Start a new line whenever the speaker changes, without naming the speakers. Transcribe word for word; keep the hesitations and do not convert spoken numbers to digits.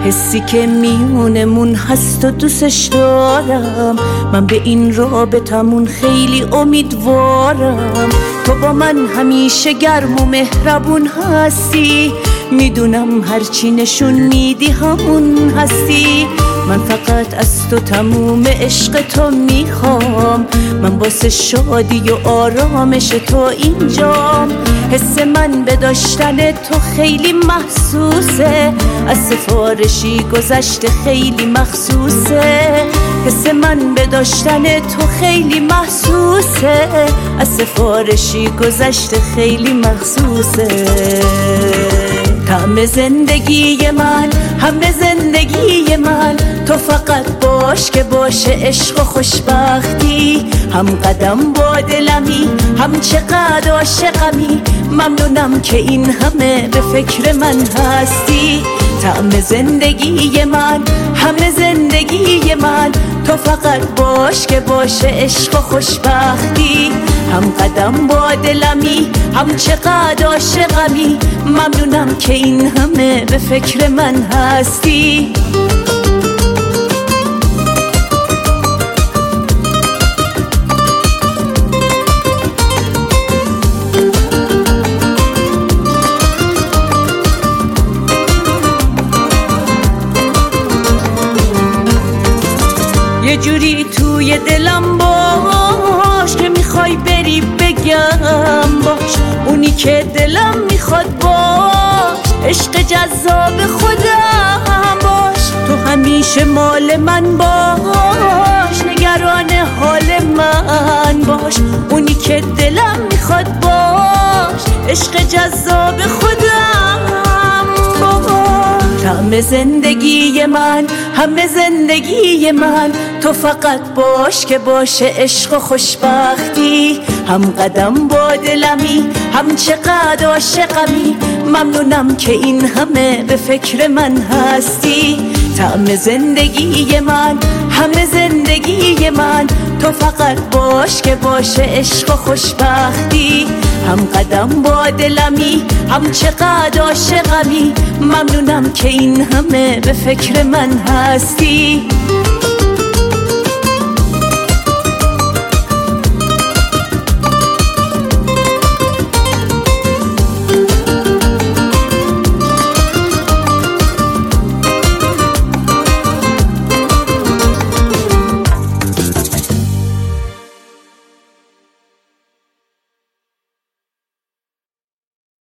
حسی که میونمون هست و دوستش دارم. من به این رابطمون خیلی امیدوارم. تو با من همیشه گرم و مهربون هستی، میدونم هرچی نشون میدی همون هستی. من فقط از تو تموم عشق تو میخوام، من واسه شادی و آرامش تو اینجام. حس من به داشتن تو خیلی محسوسه، از سفارشی گذشته خیلی مخصوصه. حس من به داشتن تو خیلی محسوسه، از سفارشی گذشته خیلی مخصوصه. همه زندگی من، همه زندگی من، تو فقط باش که باشه عشق و خوشبختی. هم قدم با دلمی، هم چقدر عاشقمی، ممنونم که این همه به فکر من هستی. طعم زندگی من، همه زندگی من، تو فقط باش که باشه عشق و خوشبختی. هم قدم با دلمی، هم چقدر عاشقمی، ممنونم که این همه به فکر من هستی. یه جوری توی دلم باش که میخوای بری بگم باش، اونی که دلم میخواد باش، عشق جذاب خودم باش. تو همیشه مال من باش، نگران حال من باش، اونی که دلم میخواد باش، عشق جذاب خودم باش. همه زندگی من، همه زندگی من، تو فقط باش که باشه عشق و خوشبختی. هم قدم با دلمی، هم چقدر عاشقمی، ممنونم که این همه به فکر من هستی. طعم زندگی من، همه زندگی من، تو فقط باش که باشه عشق و خوشبختی. هم قدم با دلمی، هم چقدر عاشقمی، ممنونم که این همه به فکر من هستی.